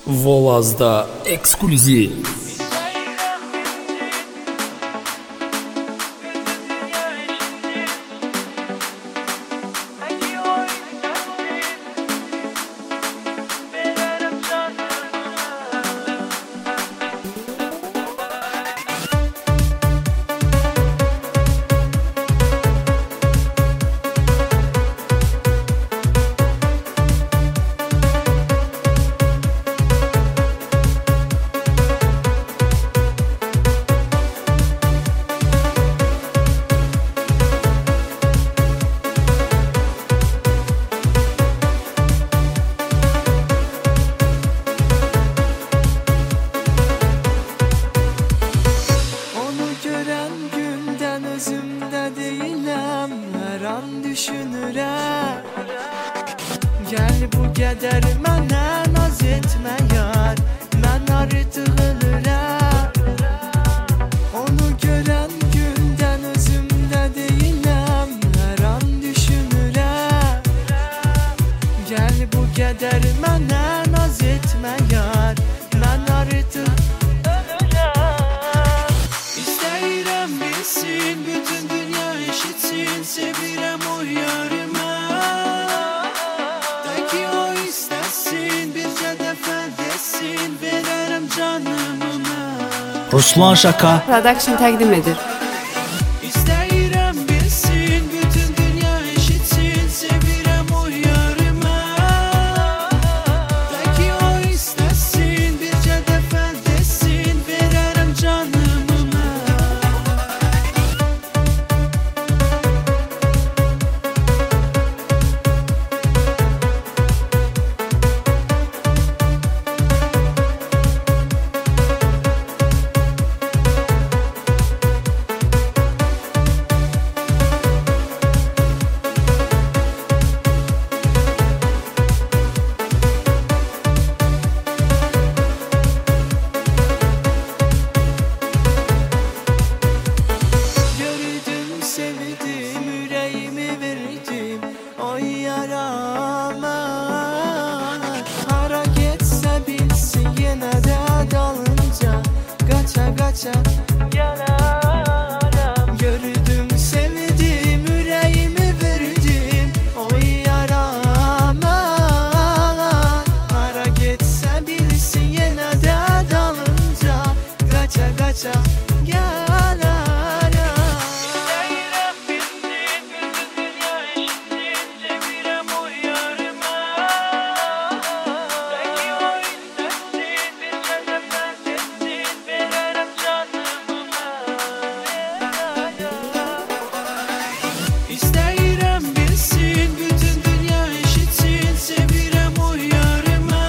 Volaz'da ekskluziv. Özümdə deyiləm, hər an düşünürəm. Gəl bu qədər mənə naz etmə yar, mən artıq ölürəm. Onu görən gündən özümdə deyiləm, hər an düşünürəm. Gəl bu qədər mənə naz etmə yar, mən artıq bütün dünya eşitsin, sevirəm o yarımı. De ki o istesin, bircə dəfə desin, verərəm canımı. Ruslan Şaka Production təqdim edir. İstəyirəm bilsin, bütün dünya eşitsin, sevirəm o yarımı. De ki o istesin, bircə dəfə desin, verərəm canımı. Sevdim, yüreğimi verdim o yarama. Hara geçse bilsin, yine de dalınca kaça kaça gelirim. Gördüm, sevdim, yüreğimi verdim o yarama. Hara geçse bilsin, yine de dalınca kaça kaça gelirim. İstəyirəm bilsin, bütün dünya eşitsin, sevirəm o yarımı.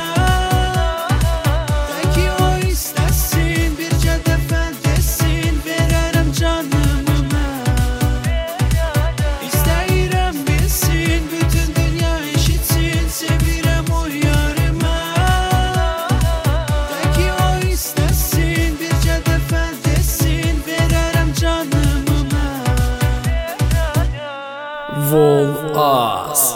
De ki o istesin, bircə dəfə desin, verərəm canımı. İstəyirəm bilsin, bütün dünya eşitsin, sevirəm o yarımı. De ki o istesin, bircə dəfə desin, verərəm canımı. Volaz.